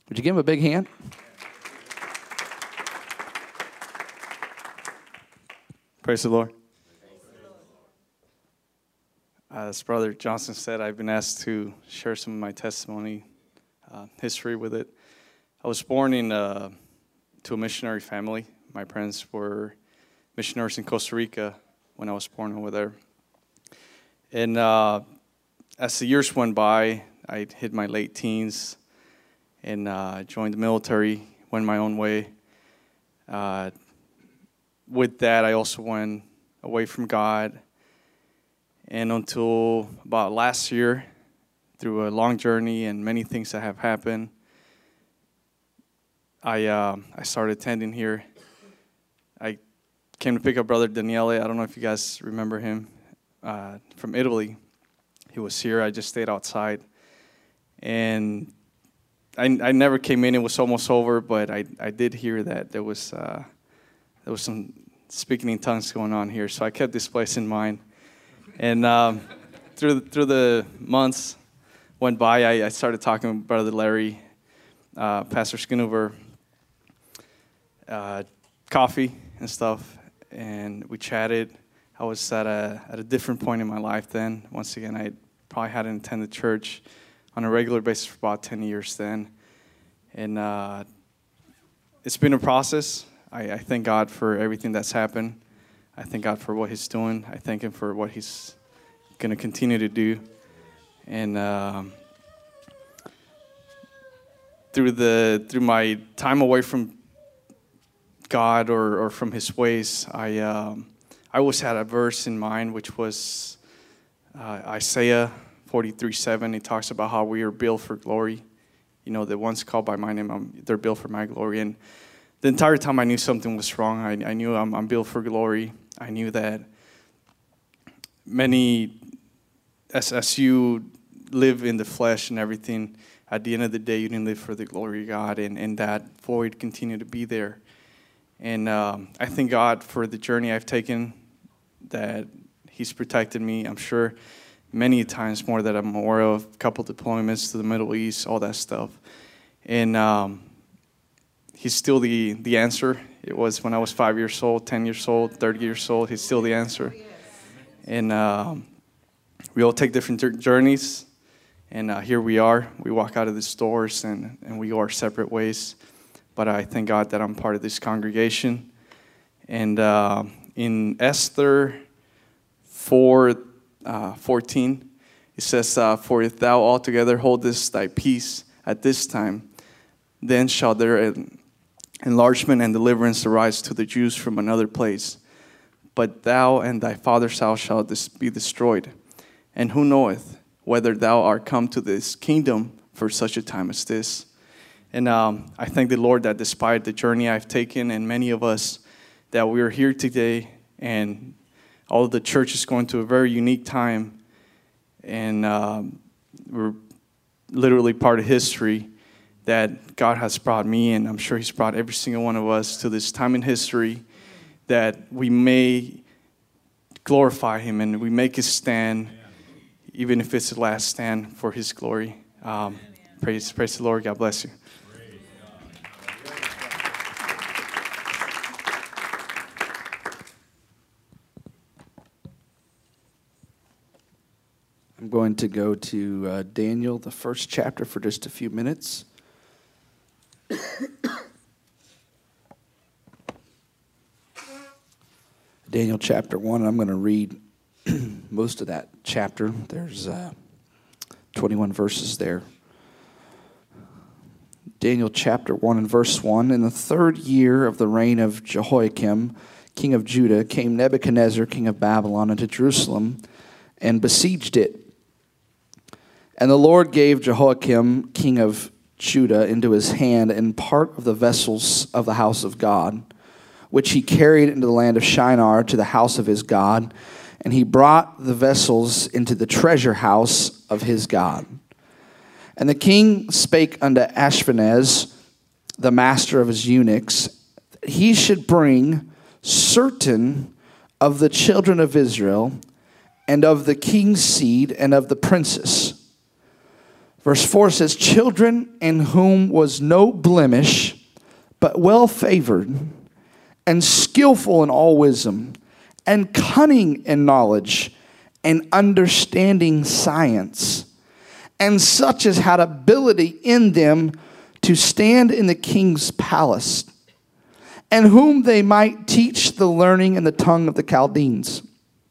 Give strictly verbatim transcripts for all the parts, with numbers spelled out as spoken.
Would you give him a big hand? Praise the Lord. As Brother Johnson said, I've been asked to share some of my testimony, uh, history with it. I was born in uh, to a missionary family. My parents were missionaries in Costa Rica when I was born over there. And uh, as the years went by, I hit my late teens and uh, joined the military, went my own way. Uh, with that, I also went away from God. And until about last year, through a long journey and many things that have happened, I uh, I started attending here. I came to pick up Brother Daniele. I don't know if you guys remember him, uh, from Italy. He was here. I just stayed outside. And I, I never came in. It was almost over, but I, I did hear that there was uh, there was some speaking in tongues going on here. So I kept this place in mind. And um, through through the months went by, I, I started talking with Brother Larry, uh, Pastor Schoonover, uh, coffee and stuff, and we chatted. I was at a at a different point in my life then. Once again, I probably hadn't attended church on a regular basis for about ten years then, and uh, it's been a process. I, I thank God for everything that's happened. I thank God for what He's doing. I thank Him for what He's going to continue to do. And um, through the through my time away from God or, or from His ways, I um, I always had a verse in mind, which was uh, Isaiah forty-three seven. It talks about how we are built for glory. You know, the ones called by my name, I'm, they're built for my glory. And the entire time I knew something was wrong. I, I knew I'm, I'm built for glory. I knew that many, as, as you live in the flesh and everything, at the end of the day, you didn't live for the glory of God, and, and that void continued to be there. And um, I thank God for the journey I've taken, that He's protected me, I'm sure, many times more that I'm aware of, a couple deployments to the Middle East, all that stuff. And um, He's still the, the answer. It was when I was five years old, ten years old, thirty years old. He's still the answer. And um, we all take different journeys. And uh, here we are. We walk out of these doors and, and we go our separate ways. But I thank God that I'm part of this congregation. And uh, in Esther four fourteen, it says, uh, For if thou altogether holdest thy peace at this time, then shall there enlargement and deliverance arise to the Jews from another place. But thou and thy father's house shall be destroyed. And who knoweth whether thou art come to this kingdom for such a time as this? And um, I thank the Lord that despite the journey I've taken, and many of us, that we are here today, and all of the church is going through a very unique time, and um, we're literally part of history, that God has brought me, and I'm sure He's brought every single one of us to this time in history, that we may glorify Him and we make His stand, even if it's the last stand for His glory. Um, praise, praise the Lord. God bless you. I'm going to go to uh, Daniel, the first chapter, for just a few minutes. Daniel chapter one, I'm going to read most of that chapter. There's uh, twenty-one verses there. Daniel chapter one and verse one. In the third year of the reign of Jehoiakim, king of Judah, came Nebuchadnezzar, king of Babylon, into Jerusalem and besieged it. And the Lord gave Jehoiakim, king of Judah, into his hand and part of the vessels of the house of God, which he carried into the land of Shinar to the house of his God. And he brought the vessels into the treasure house of his God. And the king spake unto Ashpenaz, the master of his eunuchs, that he should bring certain of the children of Israel, and of the king's seed, and of the princes. Verse four says, children in whom was no blemish, but well favored, and skillful in all wisdom, and cunning in knowledge, and understanding science, and such as had ability in them to stand in the king's palace, and whom they might teach the learning and the tongue of the Chaldeans.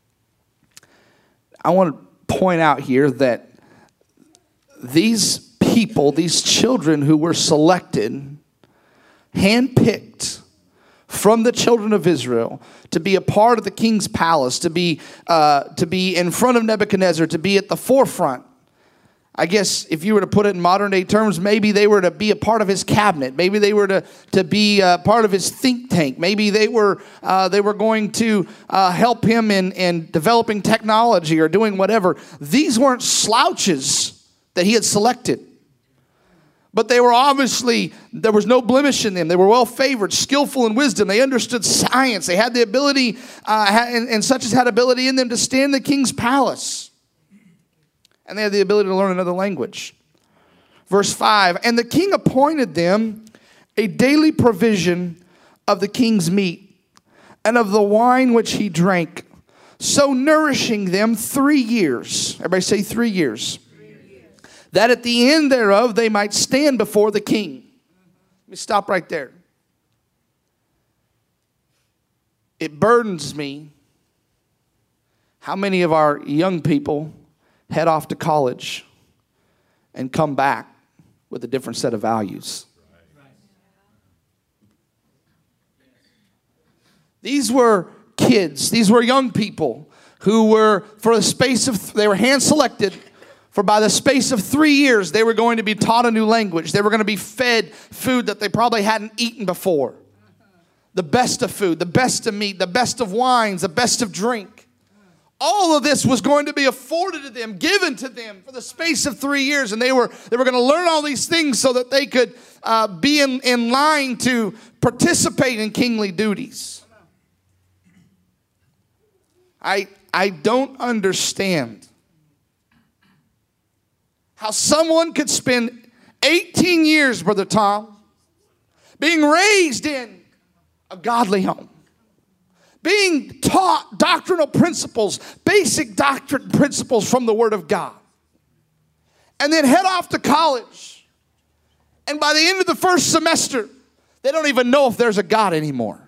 I want to point out here that these people, these children who were selected, handpicked from the children of Israel to be a part of the king's palace, to be uh, to be in front of Nebuchadnezzar, to be at the forefront. I guess if you were to put it in modern day terms, maybe they were to be a part of his cabinet. Maybe they were to, to be a part of his think tank. Maybe they were uh, they were going to uh, help him in, in developing technology or doing whatever. These weren't slouches that he had selected. But they were obviously, there was no blemish in them. They were well favored, skillful in wisdom. They understood science. They had the ability, uh, and, and such as had ability in them to stand in the king's palace. And they had the ability to learn another language. Verse five, and the king appointed them a daily provision of the king's meat and of the wine which he drank, so nourishing them three years. Everybody say three years. That at the end thereof they might stand before the king. Let me stop right there. It burdens me how many of our young people head off to college and come back with a different set of values. These were kids, these were young people who were, for the space of, they were hand-selected. For by the space of three years, they were going to be taught a new language. They were going to be fed food that they probably hadn't eaten before. The best of food, the best of meat, the best of wines, the best of drink. All of this was going to be afforded to them, given to them for the space of three years. And they were, they were going to learn all these things so that they could uh, be in, in line to participate in kingly duties. I, I don't understand how someone could spend eighteen years, Brother Tom, being raised in a godly home, being taught doctrinal principles, basic doctrine principles from the Word of God, and then head off to college. And by the end of the first semester, they don't even know if there's a God anymore.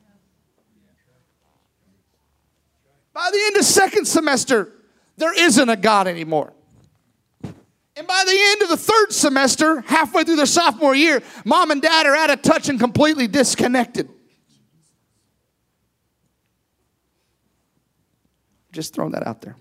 By the end of second semester, there isn't a God anymore. And by the end of the third semester, halfway through their sophomore year, mom and dad are out of touch and completely disconnected. Just throwing that out there.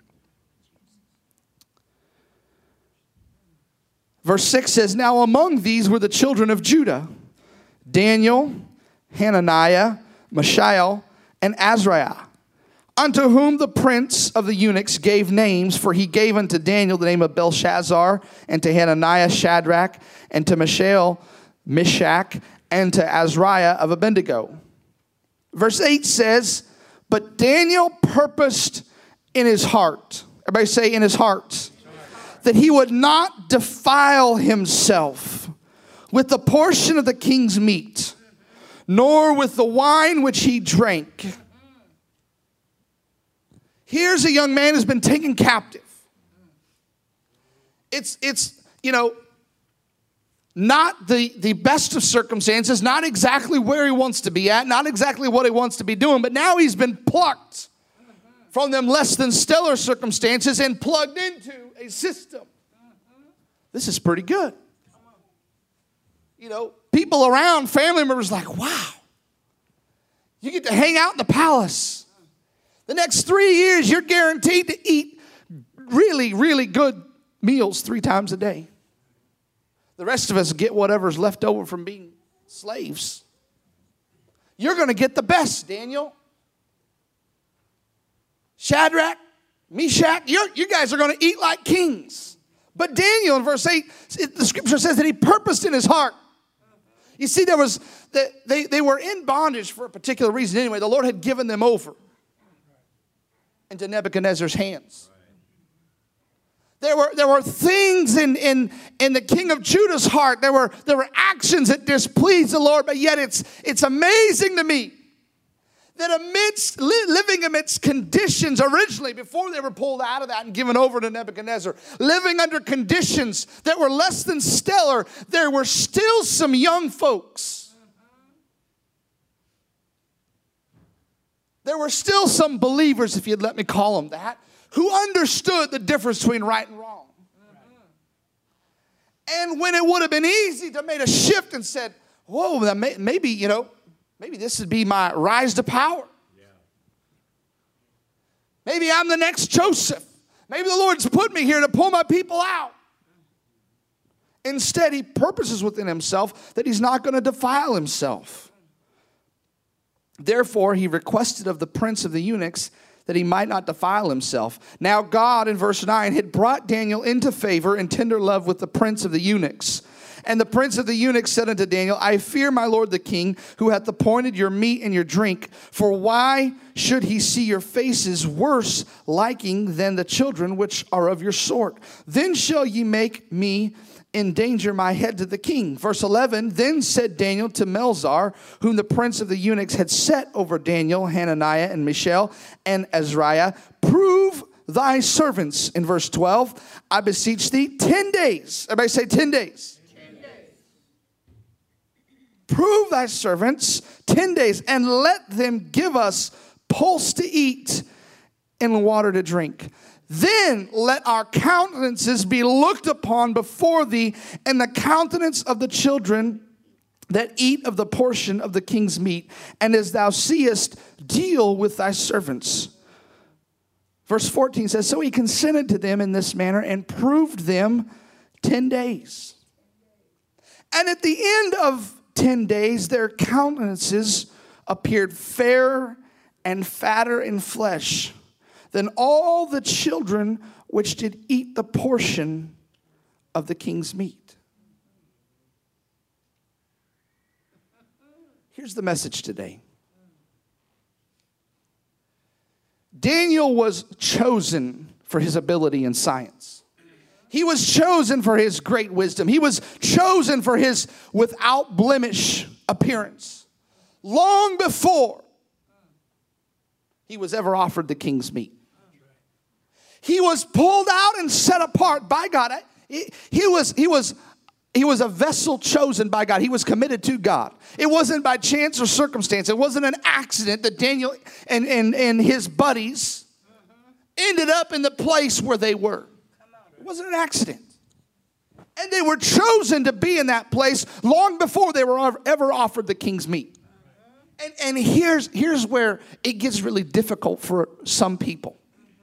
Verse six says, now among these were the children of Judah, Daniel, Hananiah, Mishael, and Azariah, unto whom the prince of the eunuchs gave names, for he gave unto Daniel the name of Belshazzar, and to Hananiah Shadrach, and to Mishael Meshach, and to Azariah of Abednego. Verse eight says, but Daniel purposed in his heart, everybody say in his heart, that he would not defile himself with the portion of the king's meat, nor with the wine which he drank. Here's a young man who's been taken captive. It's, it's you know, not the, the best of circumstances, not exactly where he wants to be at, not exactly what he wants to be doing, but now he's been plucked from them less than stellar circumstances and plugged into a system. This is pretty good. You know, people around, family members like, wow, you get to hang out in the palace. The next three years, you're guaranteed to eat really, really good meals three times a day. The rest of us get whatever's left over from being slaves. You're going to get the best, Daniel. Shadrach, Meshach, you're, you guys are going to eat like kings. But Daniel, in verse eight, the scripture says that he purposed in his heart. You see, there was they, they were in bondage for a particular reason anyway. The Lord had given them over into Nebuchadnezzar's hands. There were, there were things in, in, in the king of Judah's heart. There were, there were actions that displeased the Lord, but yet it's, it's amazing to me that amidst, li- living amidst conditions originally, before they were pulled out of that and given over to Nebuchadnezzar, living under conditions that were less than stellar, there were still some young folks. There were still some believers, if you'd let me call them that, who understood the difference between right and wrong. And when it would have been easy to make a shift and said, whoa, maybe, you know, maybe this would be my rise to power. Yeah. Maybe I'm the next Joseph. Maybe the Lord's put me here to pull my people out. Instead, he purposes within himself that he's not going to defile himself. Therefore, he requested of the prince of the eunuchs that he might not defile himself. Now God, in verse nine, had brought Daniel into favor and tender love with the prince of the eunuchs. And the prince of the eunuchs said unto Daniel, I fear my lord the king, who hath appointed your meat and your drink. For why should he see your faces worse liking than the children which are of your sort? Then shall ye make me endanger my head to the king. Verse eleven, then said Daniel to Melzar, whom the prince of the eunuchs had set over Daniel, Hananiah, and Mishael, and Azariah, prove thy servants. In verse twelve, I beseech thee, ten days. Everybody say ten days. Ten days. Prove thy servants ten days, and let them give us pulse to eat and water to drink. Then let our countenances be looked upon before thee, and the countenance of the children that eat of the portion of the king's meat. And as thou seest, deal with thy servants. Verse fourteen says, so he consented to them in this manner and proved them ten days. And at the end of ten days, their countenances appeared fairer and fatter in flesh than all the children which did eat the portion of the king's meat. Here's the message today. Daniel was chosen for his ability in science. He was chosen for his great wisdom. He was chosen for his without blemish appearance. Long before he was ever offered the king's meat. He was pulled out and set apart by God. He, he was, he was, he was a vessel chosen by God. He was committed to God. It wasn't by chance or circumstance. It wasn't an accident that Daniel and, and, and his buddies ended up in the place where they were. It wasn't an accident. And they were chosen to be in that place long before they were ever offered the king's meat. And, and here's, here's where it gets really difficult for some people.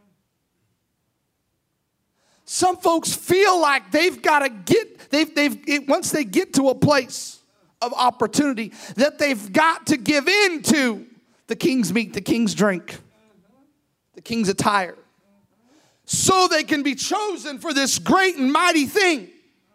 Some folks feel like they've got to get, they've, they've, it, once they get to a place of opportunity, that they've got to give in to the king's meat, the king's drink, the king's attire, so they can be chosen for this great and mighty thing.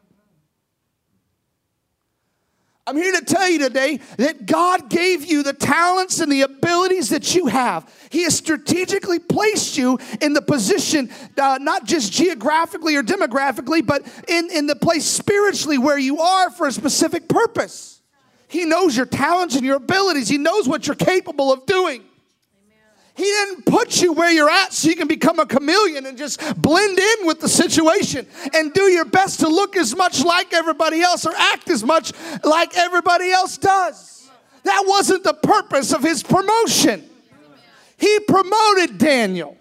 I'm here to tell you today that God gave you the talents and the abilities that you have. He has strategically placed you in the position, uh, not just geographically or demographically, but in, in the place spiritually where you are for a specific purpose. He knows your talents and your abilities. He knows what you're capable of doing. He didn't put you where you're at so you can become a chameleon and just blend in with the situation and do your best to look as much like everybody else or act as much like everybody else does. That wasn't the purpose of his promotion. He promoted Daniel.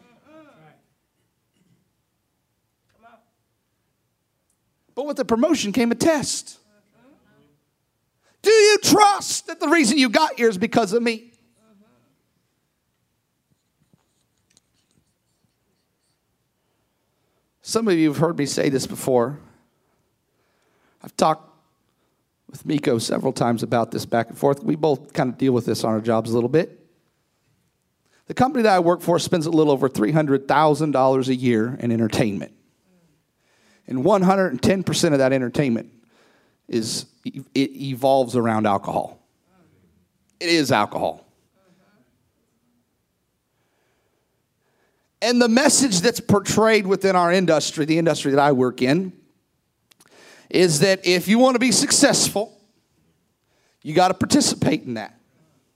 But with the promotion came a test. Do you trust that the reason you got here is because of me? Some of you have heard me say this before. I've talked with Miko several times about this back and forth. We both kind of deal with this on our jobs a little bit. The company that I work for spends a little over three hundred thousand dollars a year in entertainment. And one hundred ten percent of that entertainment is, it evolves around alcohol. It is alcohol. And the message that's portrayed within our industry, the industry that I work in, is that if you want to be successful, you got to participate in that.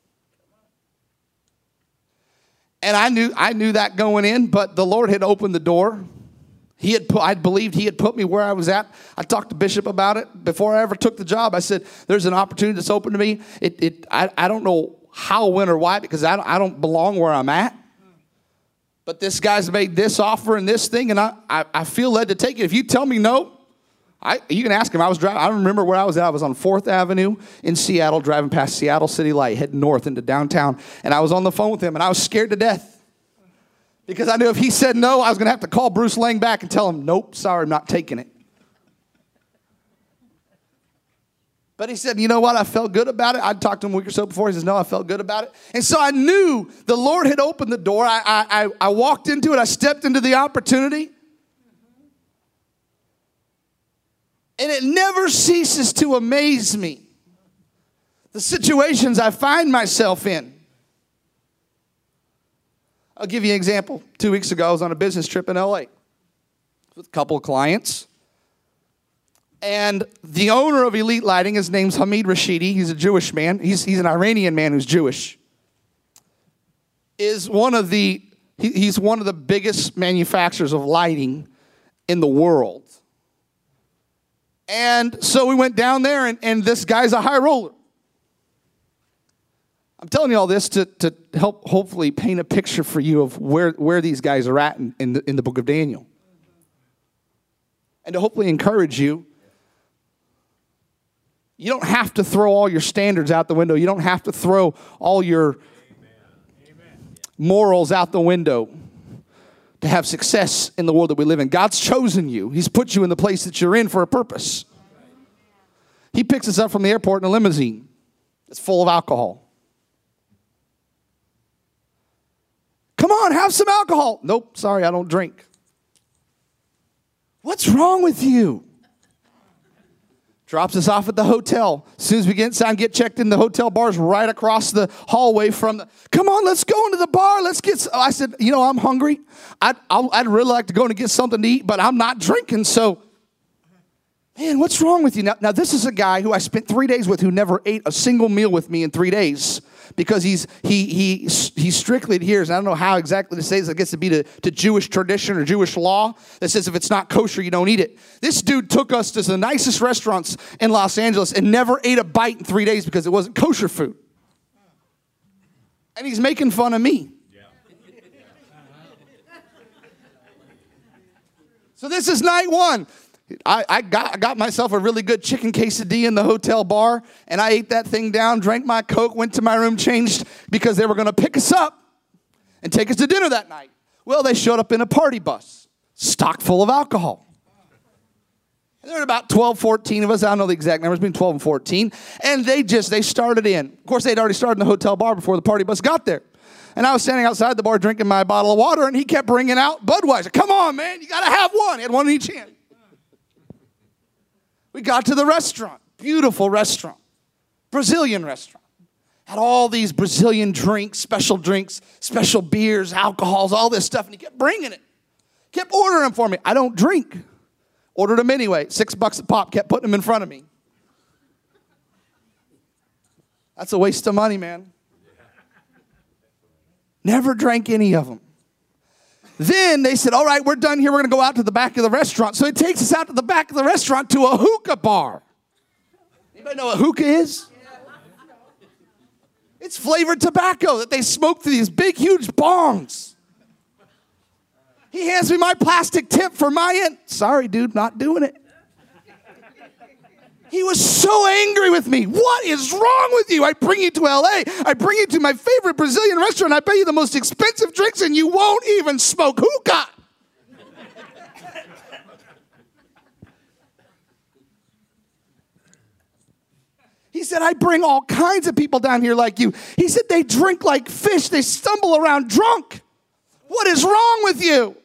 And I knew I knew that going in, but the Lord had opened the door. He had put, I believed he had put me where I was at. I talked to Bishop about it before I ever took the job. I said, there's an opportunity that's open to me. It, it, I, I don't know how, when, or why, because I don't, I don't belong where I'm at. But this guy's made this offer and this thing, and I, I, I feel led to take it. If you tell me no, I, you can ask him. I was driving. I don't remember where I was at. I was on fourth Avenue in Seattle, driving past Seattle City Light, heading north into downtown. And I was on the phone with him, and I was scared to death. Because I knew if he said no, I was going to have to call Bruce Lang back and tell him, nope, sorry, I'm not taking it. But he said, you know what? I felt good about it. I'd talked to him a week or so before. He says, no, I felt good about it. And so I knew the Lord had opened the door. I, I, I, I walked into it. I stepped into the opportunity. And it never ceases to amaze me, the situations I find myself in. I'll give you an example. Two weeks ago, I was on a business trip in L A with a couple of clients. And the owner of Elite Lighting, his name's Hamid Rashidi. He's a Jewish man. He's, he's an Iranian man who's Jewish. Is one of the, he, he's one of the biggest manufacturers of lighting in the world. And so we went down there, and, and this guy's a high roller. I'm telling you all this to, to help hopefully paint a picture for you of where, where these guys are at in, in, the, in the book of Daniel. And to hopefully encourage you. You don't have to throw all your standards out the window. You don't have to throw all your morals out the window to have success in the world that we live in. God's chosen you. He's put you in the place that you're in for a purpose. He picks us up from the airport in a limousine that's full of alcohol. Come on, have some alcohol. Nope, sorry, I don't drink. What's wrong with you? Drops us off at the hotel. As soon as we get inside and get checked in, the hotel bar's right across the hallway from the, come on, let's go into the bar. Let's get, some. I said, you know, I'm hungry. I'd, I'd really like to go and get something to eat, but I'm not drinking. So, man, what's wrong with you? Now, now, this is a guy who I spent three days with who never ate a single meal with me in three days. Because he's he he he strictly adheres, and I don't know how exactly to say this. I guess it'd be to, to Jewish tradition or Jewish law that says if it's not kosher, you don't eat it. This dude took us to the nicest restaurants in Los Angeles and never ate a bite in three days because it wasn't kosher food. And he's making fun of me. So this is night one. I, I, got, I got myself a really good chicken quesadilla in the hotel bar, and I ate that thing down, drank my Coke, went to my room, changed, because they were going to pick us up and take us to dinner that night. Well, they showed up in a party bus, stocked full of alcohol. And there were about twelve, fourteen of us. I don't know the exact numbers, between twelve and fourteen. And they just, they started in. Of course, they'd already started in the hotel bar before the party bus got there. And I was standing outside the bar drinking my bottle of water, and he kept bringing out Budweiser. Come on, man, you got to have one. He had one in each hand. We got to the restaurant, beautiful restaurant, Brazilian restaurant. Had all these Brazilian drinks, special drinks, special beers, alcohols, all this stuff, and he kept bringing it. Kept ordering them for me. I don't drink. Ordered them anyway, six bucks a pop, kept putting them in front of me. That's a waste of money, man. Never drank any of them. Then they said, all right, we're done here. We're going to go out to the back of the restaurant. So it takes us out to the back of the restaurant to a hookah bar. Anybody know what hookah is? It's flavored tobacco that they smoke through these big, huge bongs. He hands me my plastic tip for my end. Sorry, dude, not doing it. He was so angry with me. What is wrong with you? I bring you to L A. I bring you to my favorite Brazilian restaurant. I pay you the most expensive drinks, and you won't even smoke hookah. He said, I bring all kinds of people down here like you. He said, they drink like fish. They stumble around drunk. What is wrong with you?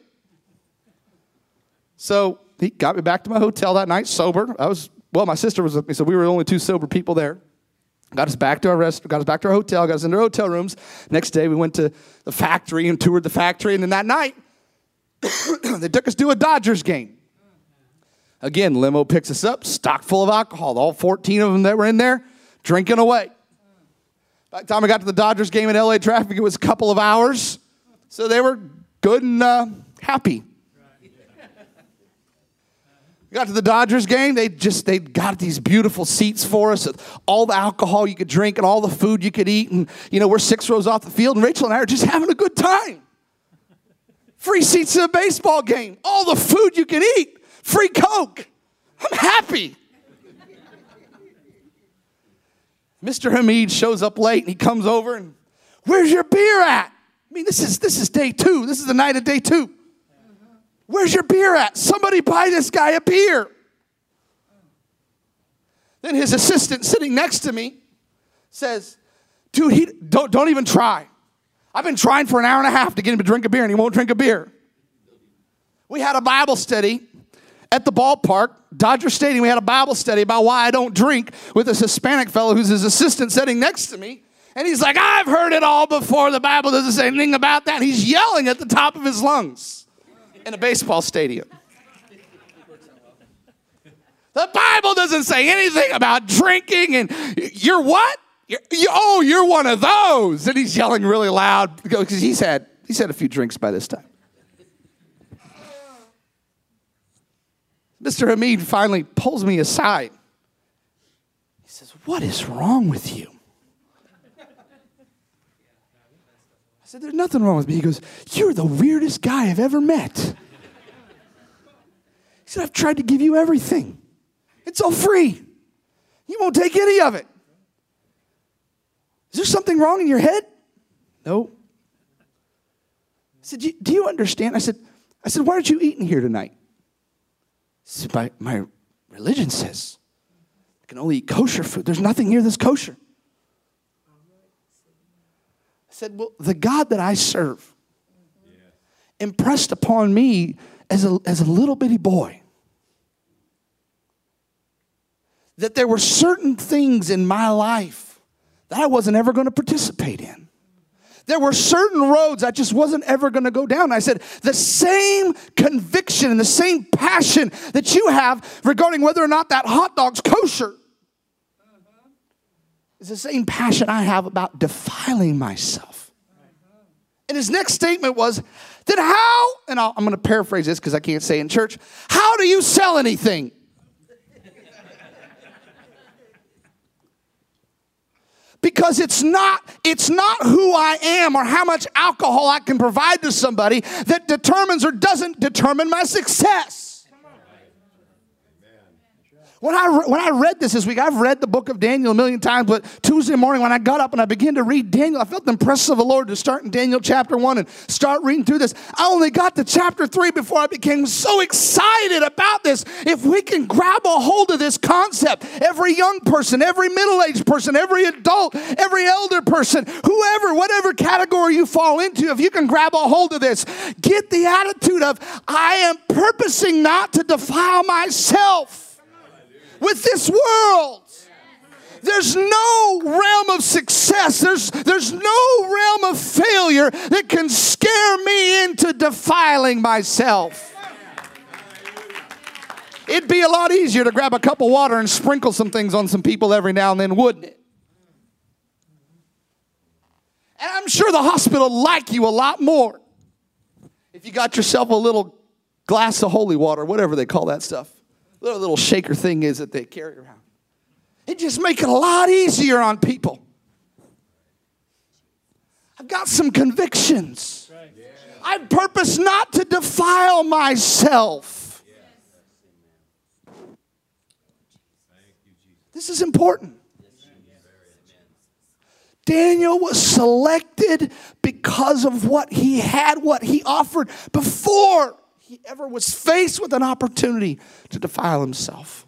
So he got me back to my hotel that night, sober. I was... Well, my sister was with me, so we were the only two sober people there. Got us back to our rest, got us back to our hotel, got us into our hotel rooms. Next day, we went to the factory and toured the factory. And then that night, They took us to a Dodgers game. Again, limo picks us up, stock full of alcohol. All fourteen of them that were in there, drinking away. By the time I got to the Dodgers game in L A traffic, it was a couple of hours. So they were good and uh, happy. We got to the Dodgers game. They just, they got these beautiful seats for us. All the alcohol you could drink and all the food you could eat. And, you know, we're six rows off the field. And Rachel and I are just having a good time. Free seats to a baseball game. All the food you can eat. Free Coke. I'm happy. Mister Hamid shows up late and he comes over and, where's your beer at? I mean, this is this is day two. This is the night of day two. Where's your beer at? Somebody buy this guy a beer. Then his assistant sitting next to me says, dude, he don't, don't even try. I've been trying for an hour and a half to get him to drink a beer, and he won't drink a beer. We had a Bible study at the ballpark, Dodger Stadium. We had a Bible study about why I don't drink with this Hispanic fellow who's his assistant sitting next to me. And he's like, I've heard it all before. The Bible doesn't say anything about that. He's yelling at the top of his lungs in a baseball stadium. The Bible doesn't say anything about drinking. And you're what? You're, you, oh, you're one of those. And he's yelling really loud because he's had, he's had a few drinks by this time. Mister Hamid finally pulls me aside. He says, what is wrong with you? I said, there's nothing wrong with me. He goes, you're the weirdest guy I've ever met. He said, I've tried to give you everything. It's all free. You won't take any of it. Is there something wrong in your head? No. I said, do you understand? I said, I said, why aren't you eating here tonight? He said, my, my religion says I can only eat kosher food. There's nothing here that's kosher. I said, well, the God that I serve impressed upon me as a, as a little bitty boy that there were certain things in my life that I wasn't ever going to participate in. There were certain roads I just wasn't ever going to go down. I said, the same conviction and the same passion that you have regarding whether or not that hot dog's kosher is the same passion I have about defiling myself. And his next statement was, then how, and I'll, I'm going to paraphrase this because I can't say it in church, how do you sell anything? Because it's not, it's not who I am or how much alcohol I can provide to somebody that determines or doesn't determine my success. When I, when I read this this week, I've read the book of Daniel a million times, but Tuesday morning when I got up and I began to read Daniel, I felt the impress of the Lord to start in Daniel chapter one and start reading through this. I only got to chapter three before I became so excited about this. If we can grab a hold of this concept, every young person, every middle-aged person, every adult, every elder person, whoever, whatever category you fall into, if you can grab a hold of this, get the attitude of, I am purposing not to defile myself with this world. There's no realm of success. There's, there's no realm of failure that can scare me into defiling myself. It'd be a lot easier to grab a cup of water and sprinkle some things on some people every now and then, wouldn't it? And I'm sure the hospital would like you a lot more if you got yourself a little glass of holy water, whatever they call that stuff. Little, little shaker thing is that they carry around. It just makes it a lot easier on people. I've got some convictions. Right. Yeah. I purpose not to defile myself. Yeah. This is important. Daniel was selected because of what he had, what he offered before he ever was faced with an opportunity to defile himself.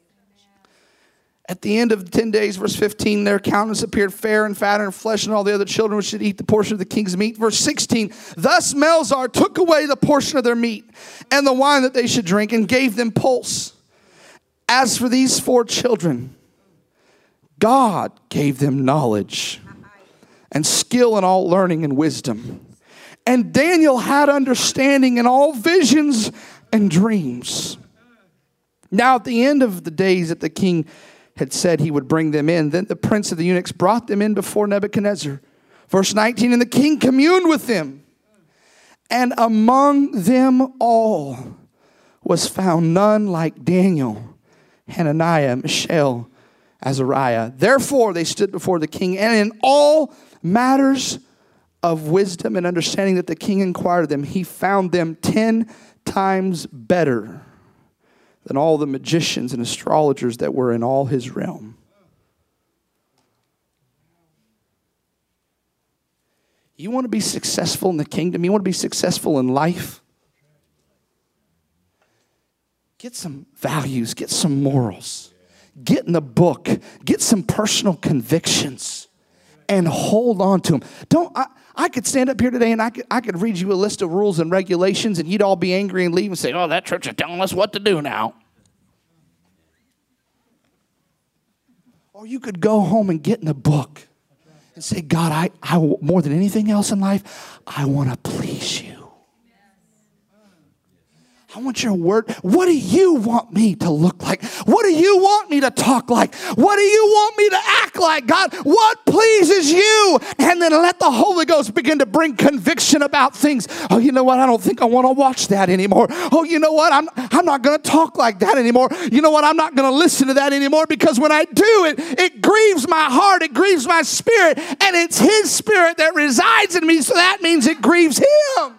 At the end of the ten days, verse fifteen, their countenance appeared fair and fatter and flesh, and all the other children which should eat the portion of the king's meat. Verse sixteen, thus Melzar took away the portion of their meat and the wine that they should drink and gave them pulse. As for these four children, God gave them knowledge and skill in all learning and wisdom. And Daniel had understanding in all visions and dreams. Now at the end of the days that the king had said he would bring them in, then the prince of the eunuchs brought them in before Nebuchadnezzar. Verse nineteen, and the king communed with them. And among them all was found none like Daniel, Hananiah, Mishael, Azariah. Therefore they stood before the king, and in all matters of wisdom and understanding that the king inquired of them, he found them ten times better than all the magicians and astrologers that were in all his realm. You want to be successful in the kingdom? You want to be successful in life? Get some values, get some morals. Get in the book, get some personal convictions, and hold on to them. Don't, I, I could stand up here today and I could, I could read you a list of rules and regulations and you'd all be angry and leave and say, oh, that church is telling us what to do now. Or you could go home and get in the book and say, God, I, I more than anything else in life, I want to please you. I want your word. What do you want me to look like? What do you want me to talk like? What do you want me to act like? God, what pleases you? And then let the Holy Ghost begin to bring conviction about things. Oh, you know what? I don't think I want to watch that anymore. Oh, you know what? I'm, I'm not going to talk like that anymore. You know what? I'm not going to listen to that anymore because when I do it, it grieves my heart. It grieves my spirit. And it's His Spirit that resides in me. So that means it grieves Him.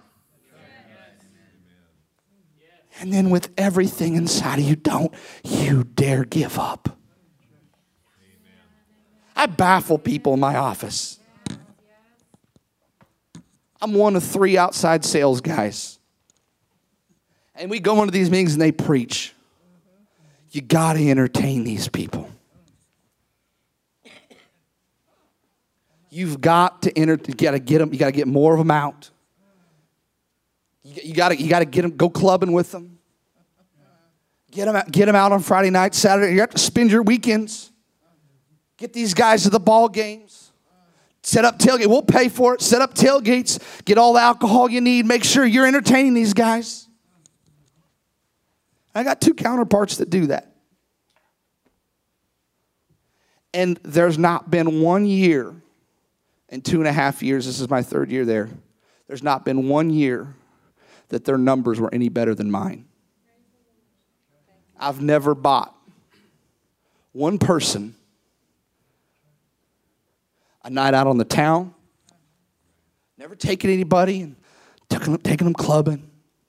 And then with everything inside of you, don't you dare give up. I baffle people in my office. I'm one of three outside sales guys. And we go into these meetings and they preach. You got to entertain these people. You've got to enter. You got to get them. You got to get more of them out. You got to. You got to get them. Go clubbing with them. Get them out. Get them out on Friday night, Saturday. You have to spend your weekends. Get these guys to the ball games. Set up tailgate. We'll pay for it. Set up tailgates. Get all the alcohol you need. Make sure you're entertaining these guys. I got two counterparts that do that. And there's not been one year in two and a half years, this is my third year there, there's not been one year that their numbers were any better than mine. I've never bought one person a night out on the town, never taken anybody and taking them, taking them clubbing.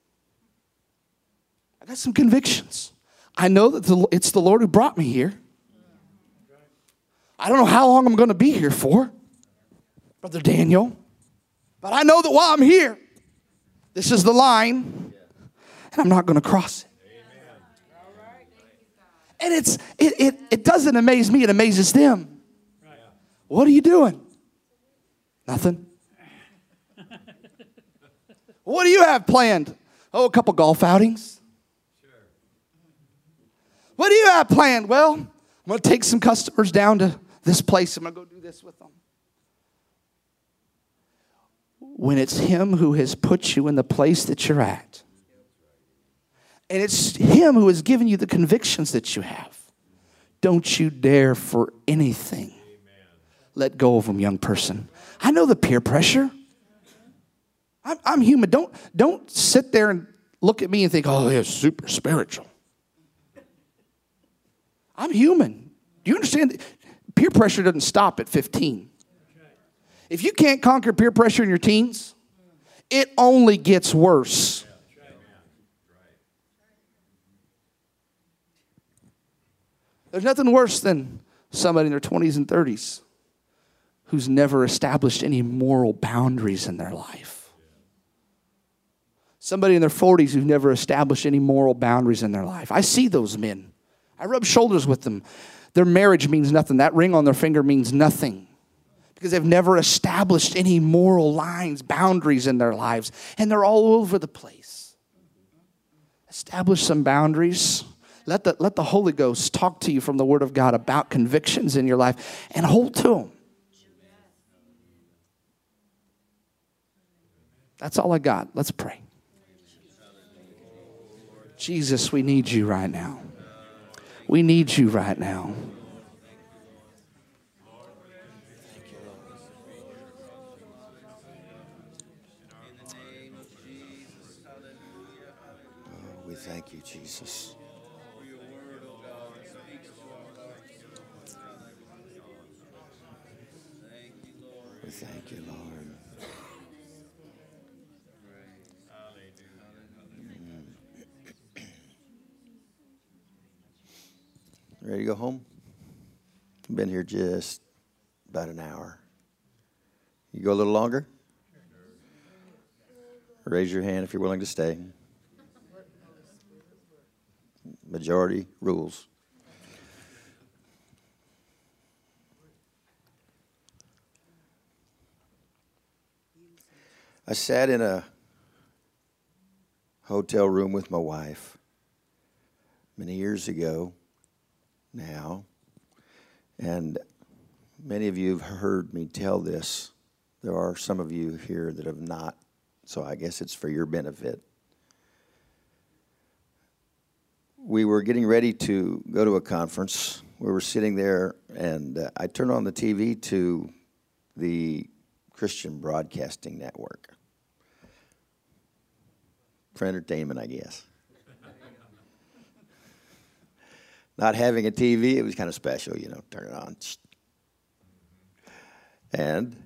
I got some convictions. I know that the, it's the Lord who brought me here. I don't know how long I'm going to be here for, Brother Daniel, but I know that while I'm here, this is the line, and I'm not going to cross it. And it's it, it it doesn't amaze me, it amazes them. What are you doing? Nothing. What do you have planned? Oh, a couple golf outings. What do you have planned? Well, I'm going to take some customers down to this place. I'm going to go do this with them. When it's Him who has put you in the place that you're at, and it's Him who has given you the convictions that you have, don't you dare for anything let go of them, young person. I know the peer pressure. I'm, I'm human. Don't, don't sit there and look at me and think, oh, they're super spiritual. I'm human. Do you understand? Peer pressure doesn't stop at fifteen. If you can't conquer peer pressure in your teens, it only gets worse. There's nothing worse than somebody in their twenties and thirties who's never established any moral boundaries in their life. Somebody in their forties who's never established any moral boundaries in their life. I see those men. I rub shoulders with them. Their marriage means nothing. That ring on their finger means nothing because they've never established any moral lines, boundaries in their lives, and they're all over the place. Establish some boundaries. Let the, let the Holy Ghost talk to you from the Word of God about convictions in your life and hold to them. That's all I got. Let's pray. Jesus, we need you right now. We need you right now. Oh, we thank you, Jesus. We thank you, Lord. Ready to go home? I've been here just about an hour. You go a little longer? Raise your hand if you're willing to stay. Majority rules. I sat in a hotel room with my wife many years ago now, and many of you have heard me tell this. There are some of you here that have not, so I guess it's for your benefit. We were getting ready to go to a conference. We were sitting there, and uh, I turned on the T V to the Christian Broadcasting Network. For entertainment, I guess. Not having a T V, it was kind of special, you know, turn it on. And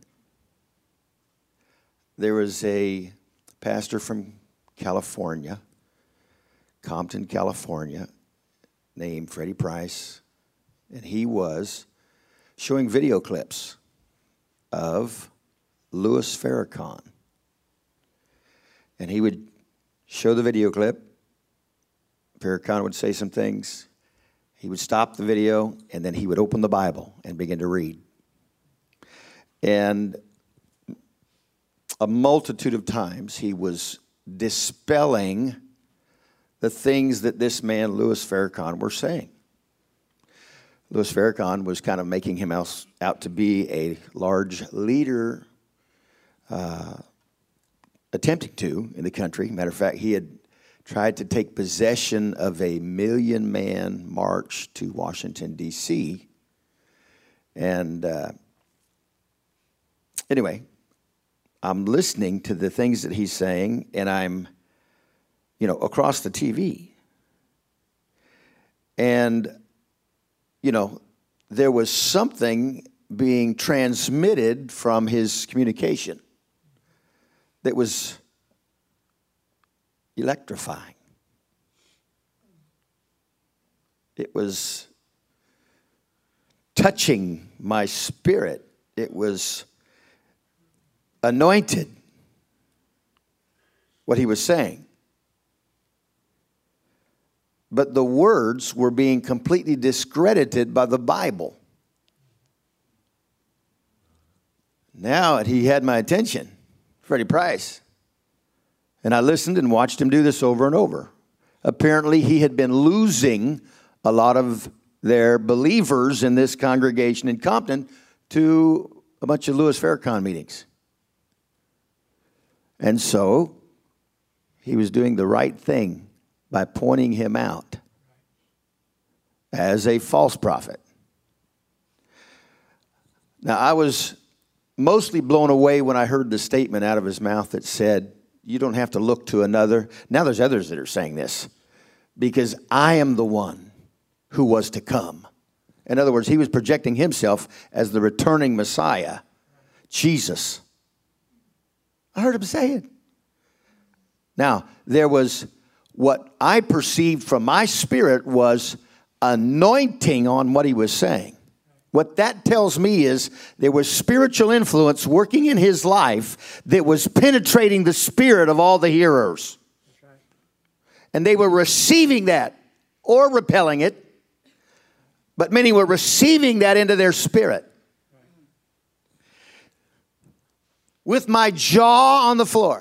there was a pastor from California, Compton, California, named Freddie Price, and he was showing video clips of Louis Farrakhan. And he would show the video clip. Farrakhan would say some things. He would stop the video, and then he would open the Bible and begin to read. And a multitude of times he was dispelling the things that this man, Louis Farrakhan, were saying. Louis Farrakhan was kind of making him out, out to be a large leader, uh, attempting to in the country. Matter of fact, he had tried to take possession of a million-man march to Washington, D C And uh, anyway, I'm listening to the things that he's saying, and I'm, you know, across the T V. And, you know, there was something being transmitted from his communication that was electrifying. It was touching my spirit. It was anointed, what he was saying. But the words were being completely discredited by the Bible. Now he had my attention, Freddie Price. And I listened and watched him do this over and over. Apparently, he had been losing a lot of their believers in this congregation in Compton to a bunch of Louis Farrakhan meetings. And so, he was doing the right thing by pointing him out as a false prophet. Now, I was mostly blown away when I heard the statement out of his mouth that said, you don't have to look to another. Now there's others that are saying this. Because I am the one who was to come. In other words, he was projecting himself as the returning Messiah, Jesus. I heard him say it. Now, there was what I perceived from my spirit was anointing on what he was saying. What that tells me is there was spiritual influence working in his life that was penetrating the spirit of all the hearers. Right. And they were receiving that or repelling it, but many were receiving that into their spirit. Right. With my jaw on the floor,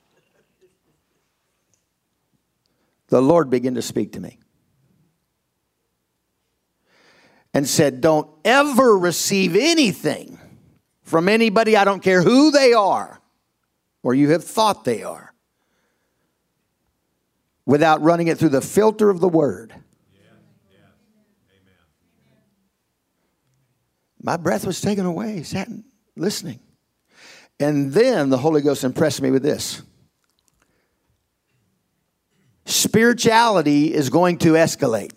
the Lord began to speak to me. And said, don't ever receive anything from anybody, I don't care who they are or you have thought they are, without running it through the filter of the Word. Yeah. Yeah. Amen. My breath was taken away, sat listening. And then the Holy Ghost impressed me with this. Spirituality is going to escalate.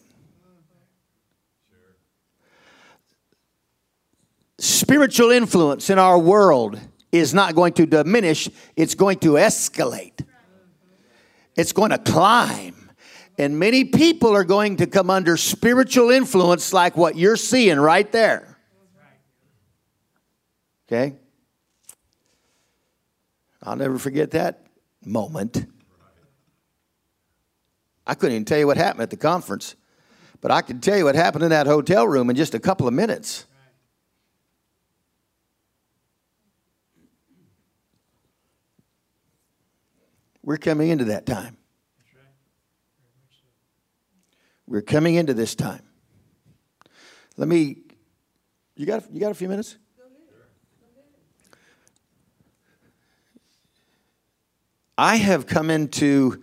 Spiritual influence in our world is not going to diminish. It's going to escalate. It's going to climb. And many people are going to come under spiritual influence like what you're seeing right there. Okay? I'll never forget that moment. I couldn't even tell you what happened at the conference, but I can tell you what happened in that hotel room in just a couple of minutes. We're coming into that time. We're coming into this time. Let me, you got, you got a few minutes? I have come into,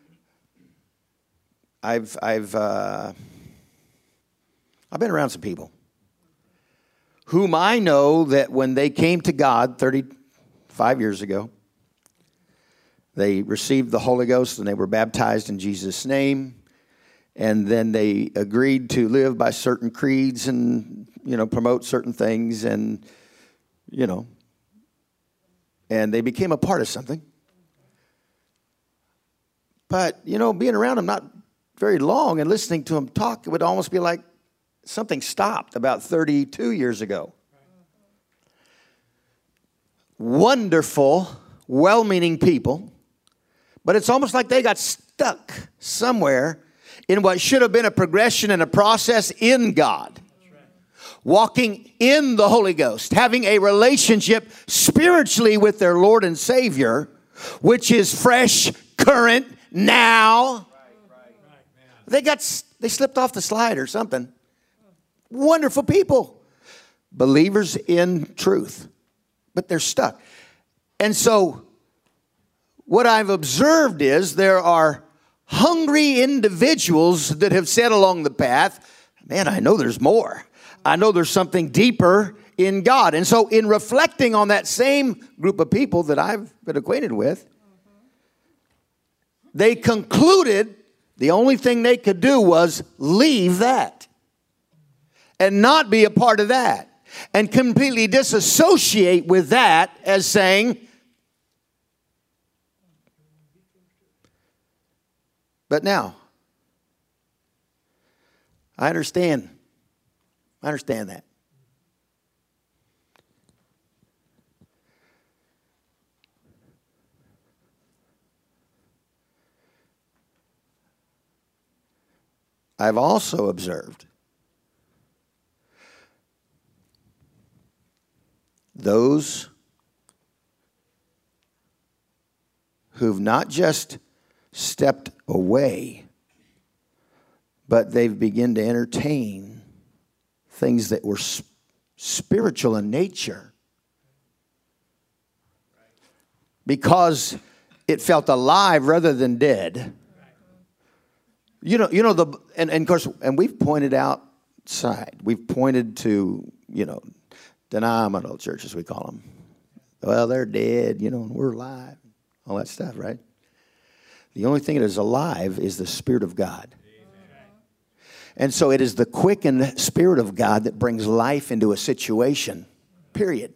I've, I've, uh, I've been around some people whom I know that when they came to God thirty-five years ago, they received the Holy Ghost and they were baptized in Jesus' name. And then they agreed to live by certain creeds and, you know, promote certain things and, you know, and they became a part of something. But, you know, being around them not very long and listening to them talk, it would almost be like something stopped about thirty-two years ago. Wonderful, well-meaning people, but it's almost like they got stuck somewhere in what should have been a progression and a process in God. Walking in the Holy Ghost, having a relationship spiritually with their Lord and Savior, which is fresh, current, now. They got, they slipped off the slide or something. Wonderful people. Believers in truth. But they're stuck. And so, what I've observed is there are hungry individuals that have said along the path, man, I know there's more. I know there's something deeper in God. And so in reflecting on that same group of people that I've been acquainted with, they concluded the only thing they could do was leave that and not be a part of that and completely disassociate with that as saying, but now, I understand. I understand that. I've also observed those who've not just stepped away, but they've begun to entertain things that were sp- spiritual in nature because it felt alive rather than dead. You know, you know the and, and of course, and we've pointed outside. We've pointed to, you know, denominational churches, we call them. Well, they're dead, you know, and we're alive. All that stuff, right? The only thing that is alive is the Spirit of God. Amen. And so it is the quickened Spirit of God that brings life into a situation, period.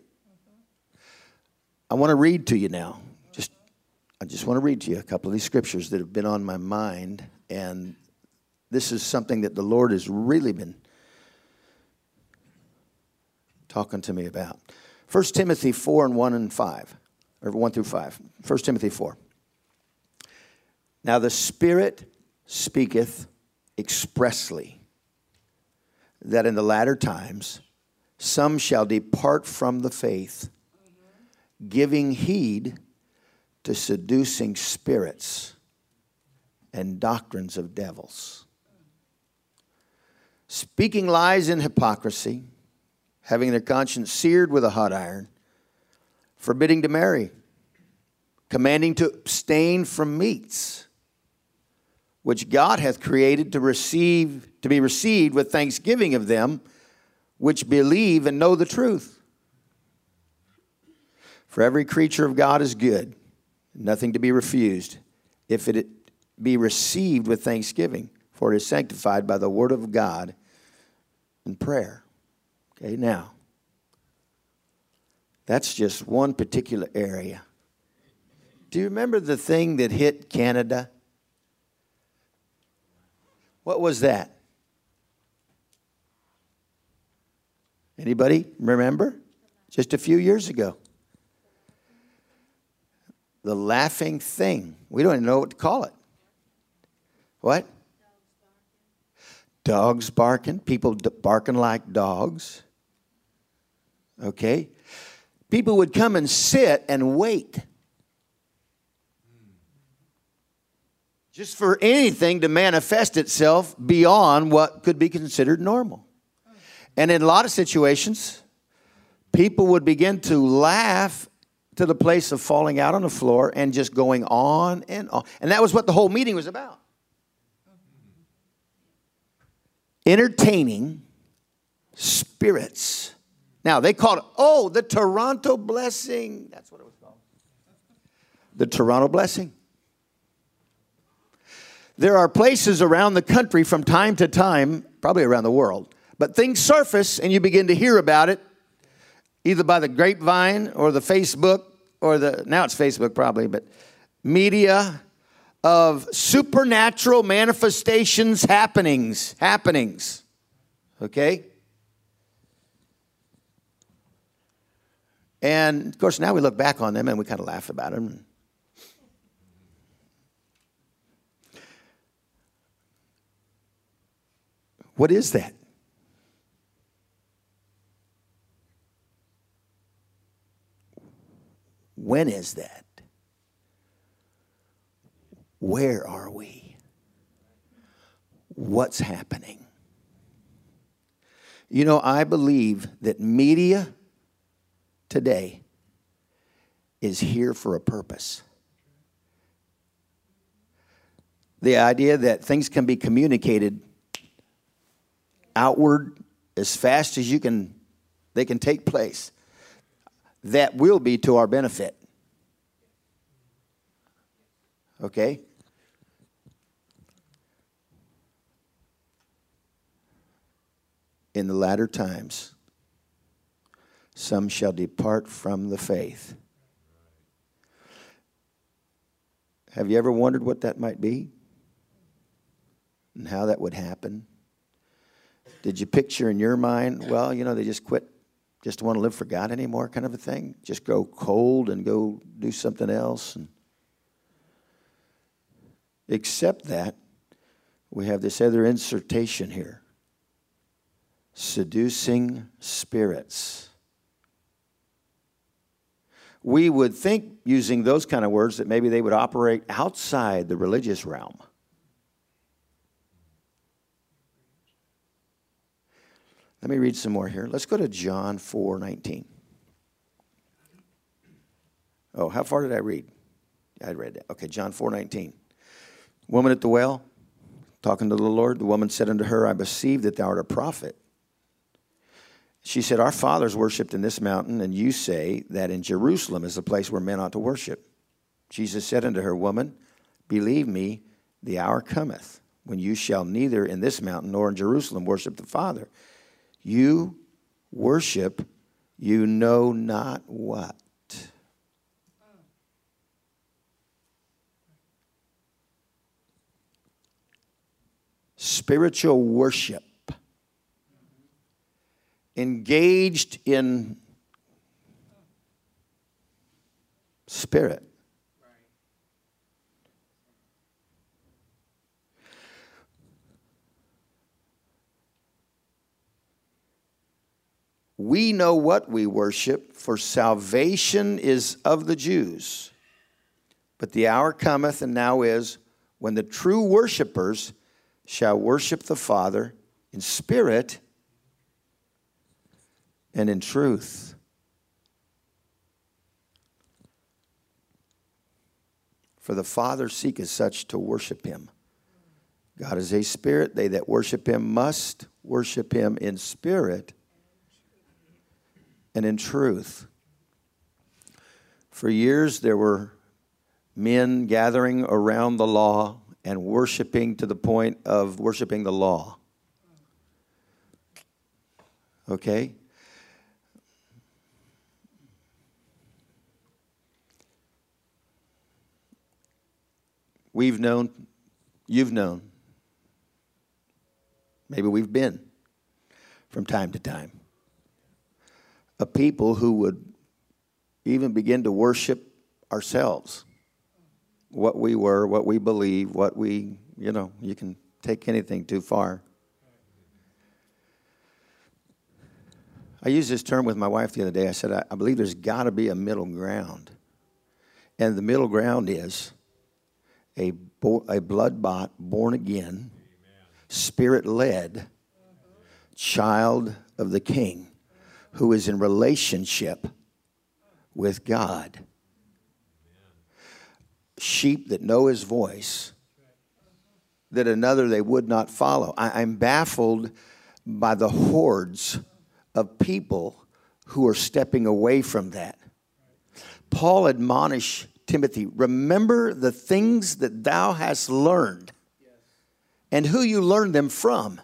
I want to read to you now. Just, I just want to read to you a couple of these scriptures that have been on my mind. And this is something that the Lord has really been talking to me about. First Timothy four and one and five, or one through five. First Timothy four. Now the Spirit speaketh expressly that in the latter times some shall depart from the faith, giving heed to seducing spirits and doctrines of devils, speaking lies in hypocrisy, having their conscience seared with a hot iron, forbidding to marry, commanding to abstain from meats, which God hath created to receive, to be received with thanksgiving of them which believe and know the truth. For every creature of God is good, nothing to be refused, if it be received with thanksgiving, for it is sanctified by the word of God and prayer. Okay, now, that's just one particular area. Do you remember the thing that hit Canada? What was that? Anybody remember? Just a few years ago. The laughing thing. We don't even know what to call it. What? Dogs barking. People barking like dogs. Okay. People would come and sit and wait. Just for anything to manifest itself beyond what could be considered normal. And in a lot of situations, people would begin to laugh to the place of falling out on the floor and just going on and on. And that was what the whole meeting was about. Entertaining spirits. Now, they called it, oh, the Toronto blessing. That's what it was called. The Toronto blessing. There are places around the country from time to time, probably around the world, but things surface and you begin to hear about it, either by the grapevine or the Facebook or the, now it's Facebook probably, but media of supernatural manifestations, happenings, happenings. Okay? And, of course, now we look back on them and we kind of laugh about them. What is that? When is that? Where are we? What's happening? You know, I believe that media today is here for a purpose. The idea that things can be communicated outward as fast as you can, they can take place. That will be to our benefit. Okay? In the latter times, some shall depart from the faith. Have you ever wondered what that might be? And how that would happen? Did you picture in your mind, well, you know, they just quit, just don't want to live for God anymore kind of a thing? Just go cold and go do something else? And except that, we have this other insertion here. Seducing spirits. We would think, using those kind of words, that maybe they would operate outside the religious realm. Let me read some more here. Let's go to John four nineteen. Oh, how far did I read? I read that. Okay, John four nineteen. Woman at the well, talking to the Lord, the woman said unto her, I perceive that thou art a prophet. She said, our fathers worshipped in this mountain, and you say that in Jerusalem is the place where men ought to worship. Jesus said unto her, woman, believe me, the hour cometh, when you shall neither in this mountain nor in Jerusalem worship the Father. You worship, you know not what. Spiritual worship. Engaged in spirit. We know what we worship, for salvation is of the Jews. But the hour cometh, and now is, when the true worshipers shall worship the Father in spirit and in truth. For the Father seeketh such to worship him. God is a spirit. They that worship him must worship him in spirit and in truth. For years there were men gathering around the law and worshiping to the point of worshiping the law. Okay? We've known, you've known, maybe we've been from time to time, a people who would even begin to worship ourselves, what we were, what we believe, what we, you know, you can take anything too far. I used this term with my wife the other day. I said, I, I believe there's got to be a middle ground. And the middle ground is a, bo- a blood-bought, born-again, spirit-led child of the King who is in relationship with God. Sheep that know his voice, that another they would not follow. I, I'm baffled by the hordes of people who are stepping away from that. Paul admonished Timothy, remember the things that thou hast learned and who you learned them from.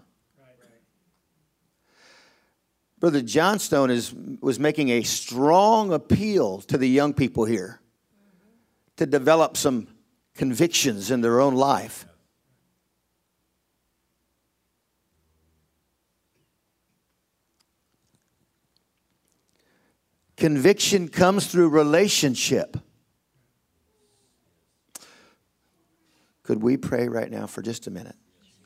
Brother Johnstone is, was making a strong appeal to the young people here to develop some convictions in their own life. Conviction comes through relationship. Could we pray right now for just a minute?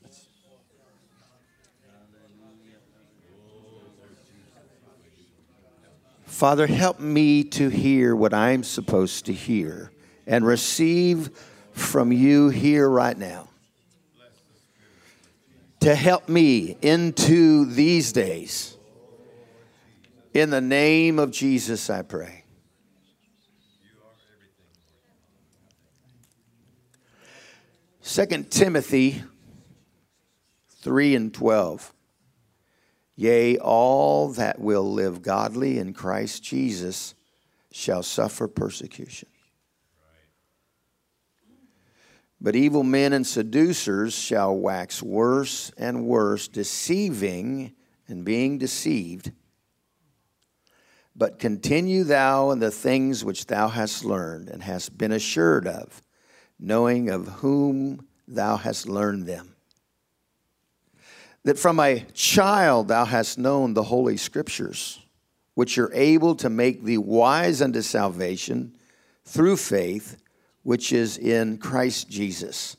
Father, help me to hear what I'm supposed to hear and receive from you here right now. To help me into these days. In the name of Jesus, I pray. Second Timothy three and twelve. Yea, all that will live godly in Christ Jesus shall suffer persecution. But evil men and seducers shall wax worse and worse, deceiving and being deceived. But continue thou in the things which thou hast learned and hast been assured of, knowing of whom thou hast learned them. That from a child thou hast known the Holy Scriptures, which are able to make thee wise unto salvation through faith, which is in Christ Jesus.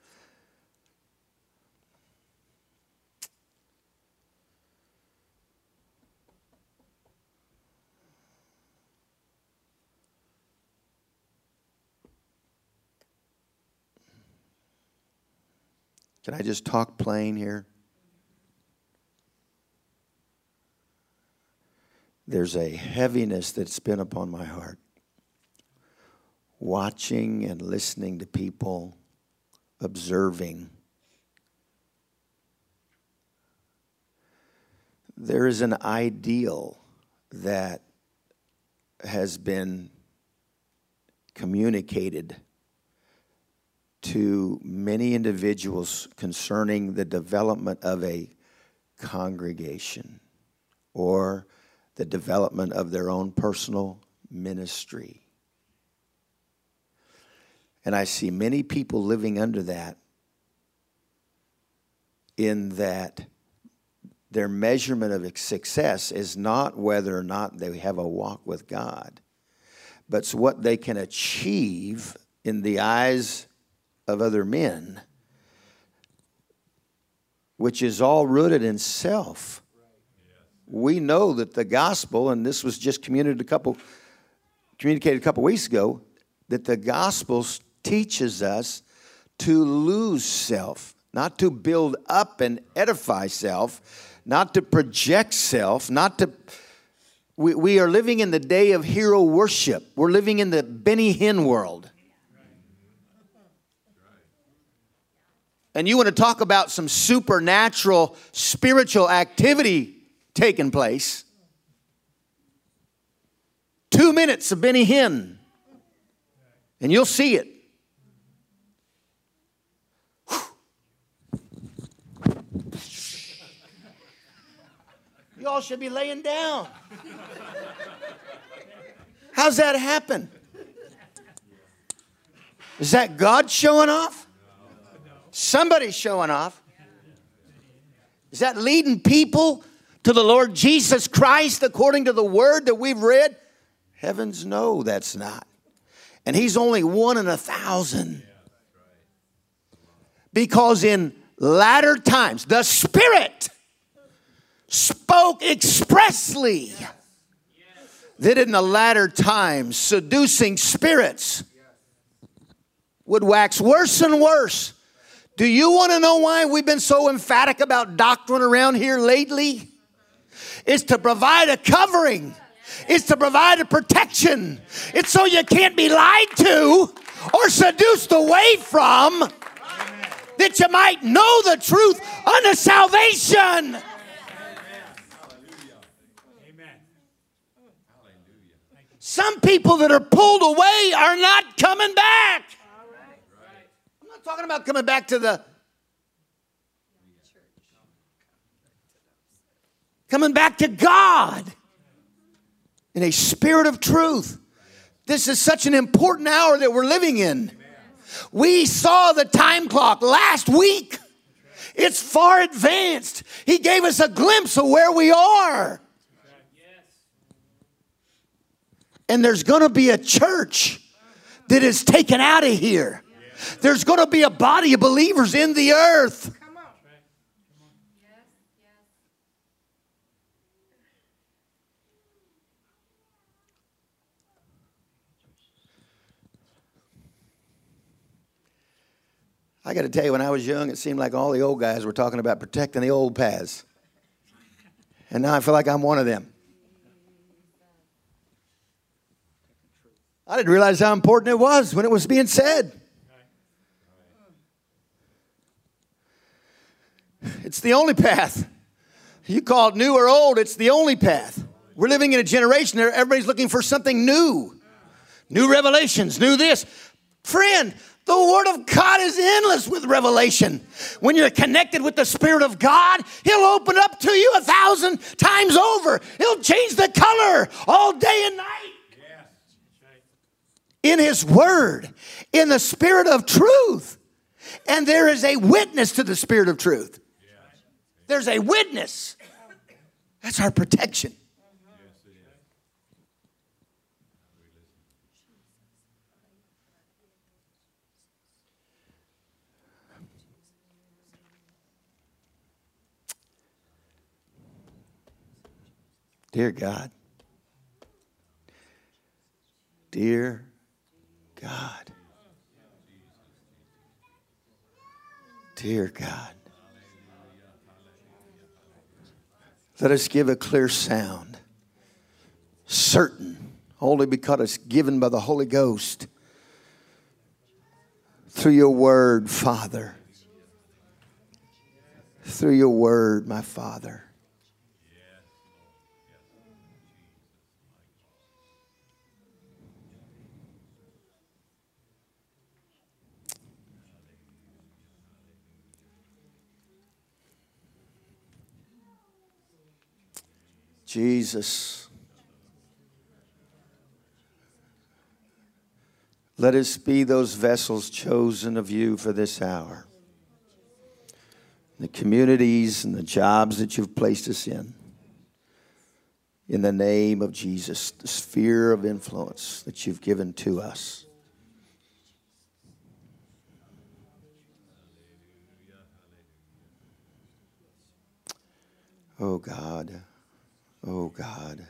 Can I just talk plain here? There's a heaviness that's been upon my heart. Watching and listening to people, observing. There is an ideal that has been communicated to many individuals concerning the development of a congregation or the development of their own personal ministry. And I see many people living under that, in that their measurement of success is not whether or not they have a walk with God, but it's what they can achieve in the eyes of other men, which is all rooted in self. We know that the gospel, and this was just communicated a couple, communicated a couple weeks ago, that the gospel teaches us to lose self, not to build up and edify self, not to project self, not to... We, we are living in the day of hero worship. We're living in the Benny Hinn world. And you want to talk about some supernatural spiritual activity taking place. Two minutes of Benny Hinn, and you'll see it. You all should be laying down. How's that happen? Is that God showing off? Somebody's showing off. Is that leading people to the Lord Jesus Christ according to the word that we've read? Heavens, no, that's not. And he's only one in a thousand. Because in latter times, the Spirit spoke expressly that in the latter times, seducing spirits would wax worse and worse. Do you want to know why we've been so emphatic about doctrine around here lately? It's to provide a covering. It's to provide a protection. It's so you can't be lied to or seduced away from, that you might know the truth unto salvation. Some people that are pulled away are not coming back. I'm not talking about coming back to the coming back to God in a spirit of truth. This is such an important hour that we're living in. We saw the time clock last week. It's far advanced. He gave us a glimpse of where we are. And there's going to be a church that is taken out of here. There's going to be a body of believers in the earth. I got to tell you, when I was young, it seemed like all the old guys were talking about protecting the old paths. And now I feel like I'm one of them. I didn't realize how important it was when it was being said. It's the only path. You call it new or old, it's the only path. We're living in a generation where everybody's looking for something new. New revelations, new this. Friend, the Word of God is endless with revelation. When you're connected with the Spirit of God, He'll open up to you a thousand times over. He'll change the color all day and night. In His Word, in the Spirit of truth. And there is a witness to the Spirit of truth. There's a witness. That's our protection. Dear God. Dear God. Dear God. Let us give a clear sound. Certain. Only because it's given by the Holy Ghost. Through your word, Father. Through your word, my Father. Jesus, let us be those vessels chosen of you for this hour. The communities and the jobs that you've placed us in. In the name of Jesus, the sphere of influence that you've given to us. Oh God. Oh God.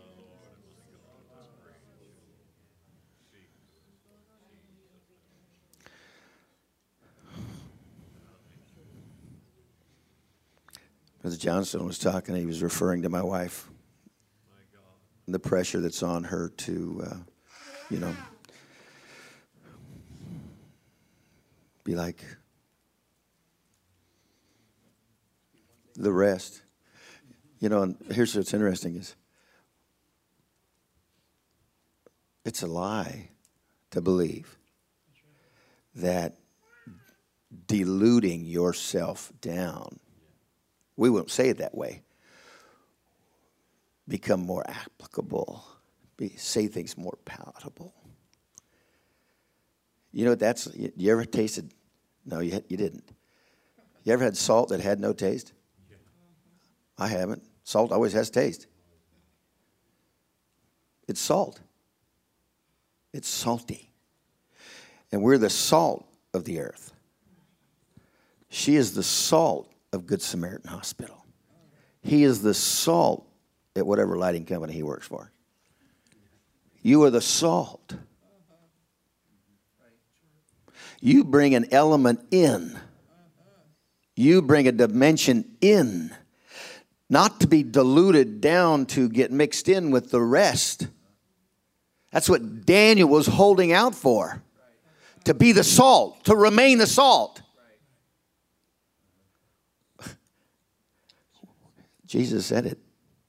Brother Johnson was talking, he was referring to my wife. And the pressure that's on her to, uh, you know, be like the rest. You know, and here's what's interesting is it's a lie to believe that diluting yourself down, we won't say it that way, become more applicable, be, say things more palatable. You know, that's, you, you ever tasted, no, you, you didn't. You ever had salt that had no taste? I haven't. Salt always has taste. It's salt. It's salty. And we're the salt of the earth. She is the salt of Good Samaritan Hospital. He is the salt at whatever lighting company he works for. You are the salt. You bring an element in. You bring a dimension in. Not to be diluted down to get mixed in with the rest. That's what Daniel was holding out for. To be the salt. To remain the salt. Jesus said it.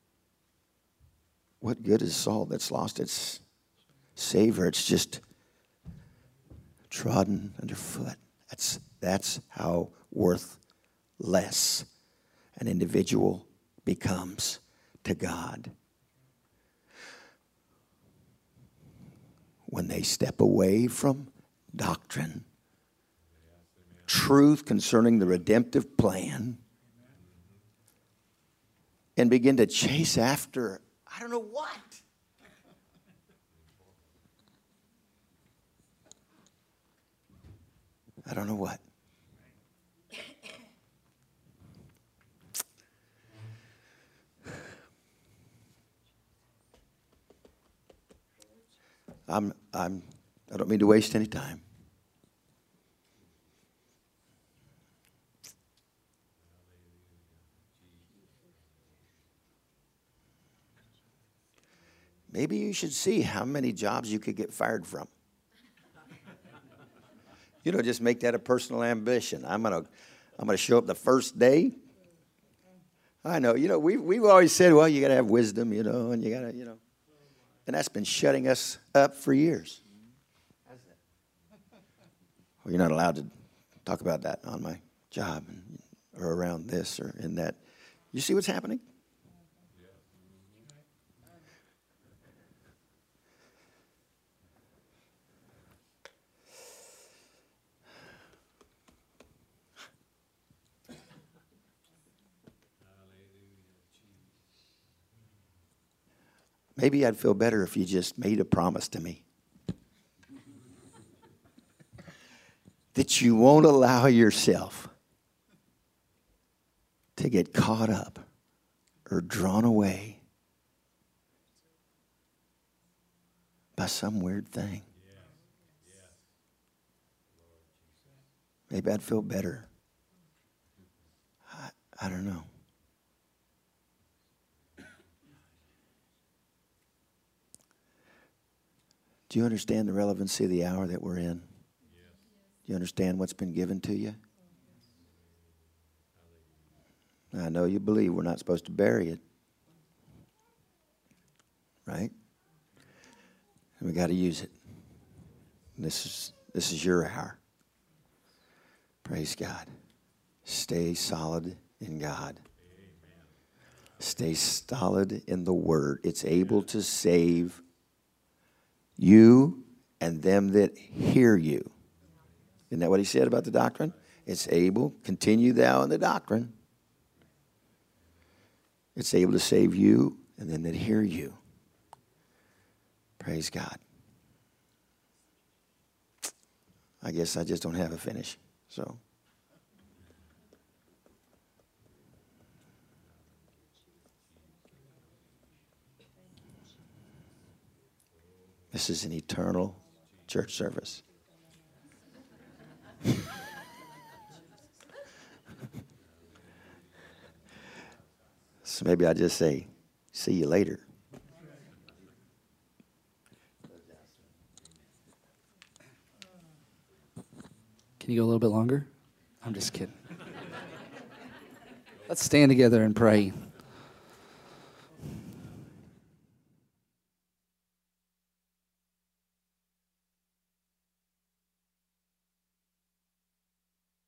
What good is salt that's lost its savor? It's just trodden underfoot. That's, that's how worthless an individual becomes to God. When they step away from doctrine, truth concerning the redemptive plan, and begin to chase after, I don't know what. I don't know what. I'm, I'm, I don't mean to waste any time. Maybe you should see how many jobs you could get fired from. You know, just make that a personal ambition. I'm gonna, I'm gonna show up the first day. I know, you know, we we've always said, well, you gotta have wisdom, you know, and you gotta, you know, and that's been shutting us up for years. Well, you're not allowed to talk about that on my job and, or around this or in that. You see what's happening? Maybe I'd feel better if you just made a promise to me that you won't allow yourself to get caught up or drawn away by some weird thing. Maybe I'd feel better. I, I don't know. Do you understand the relevancy of the hour that we're in? Do you understand what's been given to you? I know you believe we're not supposed to bury it. Right? And we got to use it. And this is this is your hour. Praise God. Stay solid in God. Stay solid in the Word. It's able to save you and them that hear you. Isn't that what he said about the doctrine? It's able, continue thou in the doctrine. It's able to save you and them that hear you. Praise God. I guess I just don't have a finish. So. This is an eternal church service. So maybe I just say, see you later. Can you go a little bit longer? I'm just kidding. Let's stand together and pray.